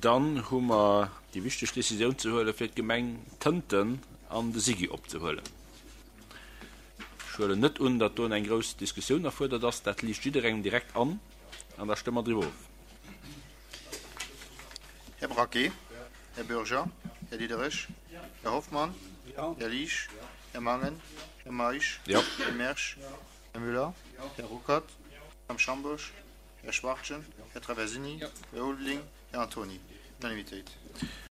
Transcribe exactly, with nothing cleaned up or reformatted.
dann hummer die wichtigste Decision zu holen für Gemeng Tanten an de Sigi opzuholen. Schule net un dat du en große Diskussion erfu, dass dat liegt Südereng direkt an an der Stimme drüber. Herr Braquet, Herr Bürger, Herr Diederich, Herr Hoffmann, Herr Liesch, Herr Mangen, Herr Maisch, ja. Herr Mersch, Herr Müller, Herr Ruckert, Herr Schambusch, Herr Schwarzen, Herr Traversini, Herr Oldling, Herr Antoni. Unanimität.